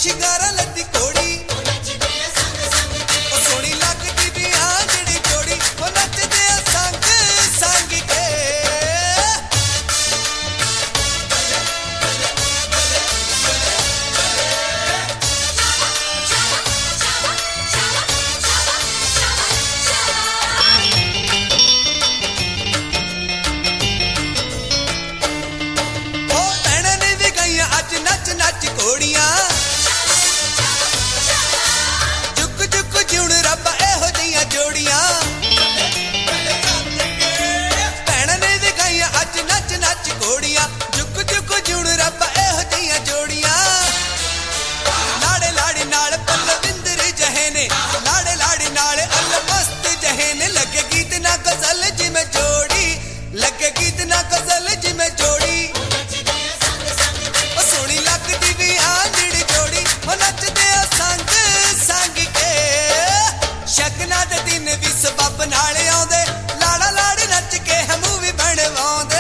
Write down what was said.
ਸ਼ਿੰਗਾਰਾ ਲੱਦੀ ਕੋੜੀ ਉਹ ਸੋਹਣੀ ਲੱਗਦੀ ਵੀ ਆ ਜਿਹੜੀ ਜੋੜੀ ਉਹ ਨੱਚਦੇ ਆ ਸੰਗ ਸੰਗ ਕੇ नच नच घोड़ियां जुक जुक जुण रब एहो जिहियां जोड़ियां भैणां ने दिखाइयां अज नच नच घोड़ियां जुक जुक जुण रब एहो जिहियां जोड़ियां लाड़े लाड़ी नाल पलविंदर जहे ने लाड़े लाड़ी नाल अलमस्त जहे ने लगे गीत ना गजल जिमें जोड़ी लगे गीत ना गजल जिमें जोड़ी लगदी भी आ जिहड़ी जोड़ी ओ नचदे आ संग संग के शगना दे दिन भी सबब नाल आउंदे लाड़ा लाड़ नच के हमू भी बनवाउंदे